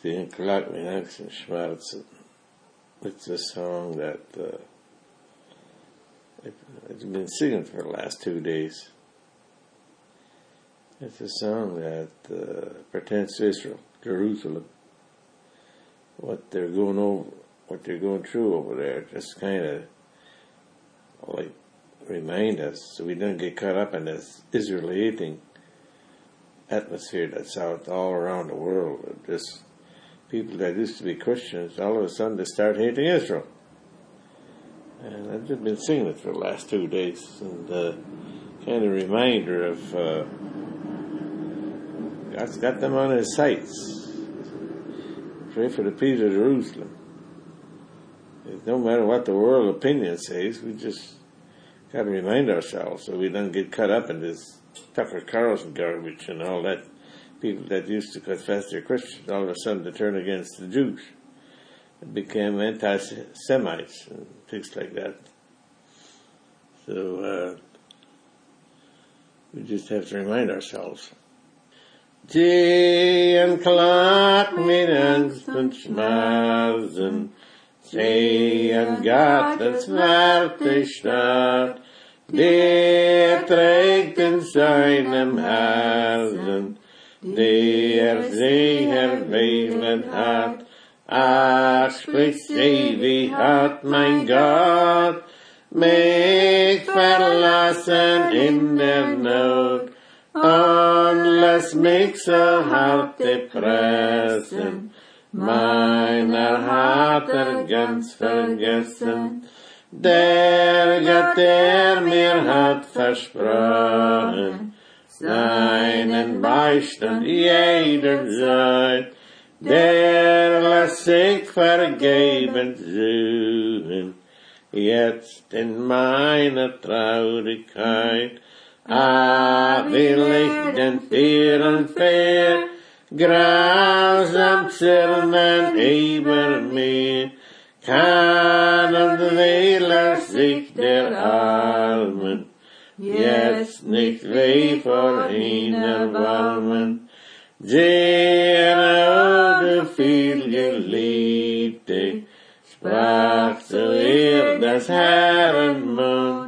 Den Klag mit Angst und Schmerzen. It's a song that I've been singing for the last 2 days. It's a song that pertains to Israel, Jerusalem, what they're going through over there. Just kind of like remind us so we don't get caught up in this Israel-hating atmosphere that's out all around the world. Just people that used to be Christians, all of a sudden they start hating Israel. And I've just been singing it for the last 2 days, and kind of reminder of God's got them on His sights. Pray for the peace of Jerusalem. No matter what the world opinion says, we just got to remind ourselves so we don't get caught up in this Tucker Carlson garbage and all that. People that used to confess they're Christians, all of a sudden they turn against the Jews and became anti-Semites and things like that. So we just have to remind ourselves. Die en Klag mit Angst und Schmerzen, sie en Gottes Werte stark, der trägt in seinem Herzen, der sich erwählen hat. Ach, spricht sie, wie hat mein Gott mich verlassen in der Not und lässt mich so hart pressen. Meiner hat ganz vergessen, der Gott, der mir hat versprochen, seinen Beistand jederzeit, der lässt sich vergebens suchen, jetzt in meiner Traurigkeit. Will ich den Tieren fair, grausam zürnen über mir, kann und will sich der Armen jetzt nicht weh vor ihn erbarmen. Sehr, du viel Geliebte, sprach zu ihr das Herren Mund,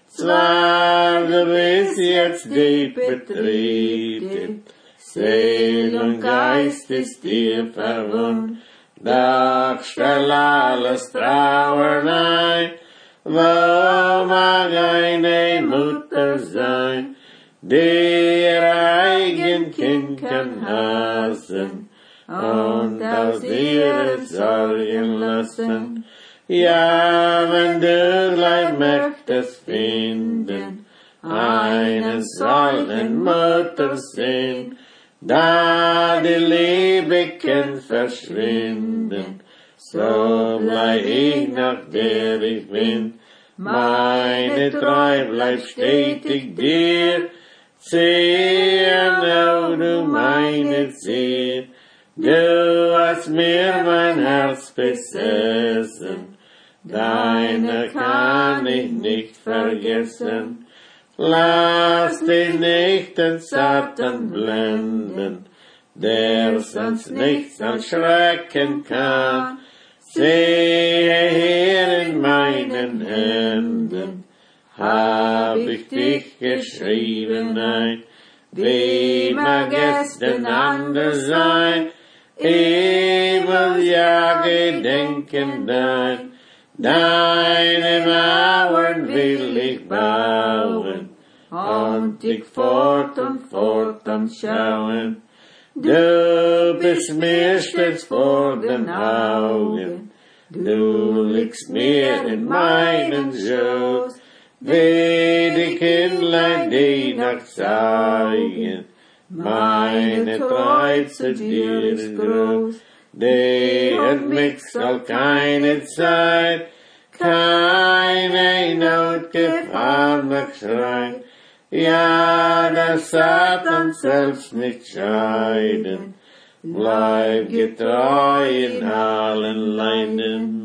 zwar du bist jetzt dick betreten, Seel und Geist ist dir verwund, doch stell alles Trauern ein, wo mag eine Mutter sein, die ihr eigen Kind kann hassen und aus ihre Sorgen lassen. Ja, wenn du gleich möchtest finden, einen solchen Muttersinn, da die Liebe kann verschwinden, so bleib ich nach der ich bin. Meine Treu bleibt stetig dir, ziehen, oh du meine Ziel. Du hast mir mein Herz besessen, deine kann ich nicht vergessen. Lass dich nicht den Satan blenden, der sonst nichts erschrecken kann. Sehe hier in meinen Händen, hab ich dich geschrieben ein. Wie mag es denn anders sein? Ich will ja gedenken dein. Deine Mauern will ich bauen und dich fort und fort anschauen. Du bist mir stets vor den Augen, du liegst mir in meinen Schoß, wie die Kindlein, die nach zeigen. Meine Treu zu dir ist groß, die hat mich soll keine Zeit, keine Not, Gefahr noch schreien. Ja, der Satan selbst nicht scheiden, bleib getreu in allen Leiden.